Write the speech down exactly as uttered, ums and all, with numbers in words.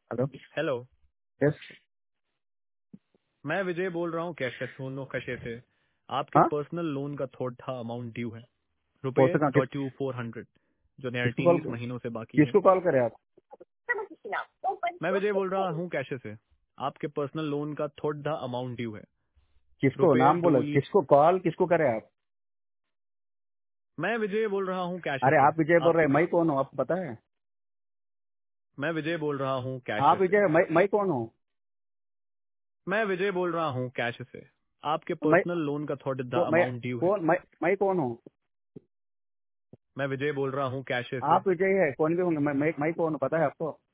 Hello. Hello. Yes. मैं विजय बोल रहा हूँ। कैसे दोनों कैसे थे? आपके हाँ, पर्सनल लोन का थोड़ा अमाउंट ड्यू है, रुपये कौन सा किस, थर्टी फोर हंड्रेड, जो किसको कॉल नाइनटीन महीनों से बाकी है। किसको कॉल करे आप? मैं विजय बोल रहा हूँ कैसे से। आपके पर्सनल लोन का थोड़ा अमाउंट ड्यू है, किसको रुपये नाम दो बोला? ली- किसको कॉल किसको करे आप? मैं विजय बोल रहा हूँ कैसे अरे से। आप विजय बोल रहे आपके हैं, मैं कौन हूँ आपको पता है? मैं विजय बोल रहा हूँ कैसे आप से। विजय, मैं मैं कौन हूँ? मैं विजय बोल रहा हूँ कैसे से। आपके मैं पर्सनल लोन का थोड़ा को- मैं अमाउंट ड्यू है। कौन मैं मैं कौन हूँ? मैं विजय बोल रहा हूँ कैसे से। आप विजय है, कौन भी होंगे, मैं मैं मैं कौन हूँ पता है आपको?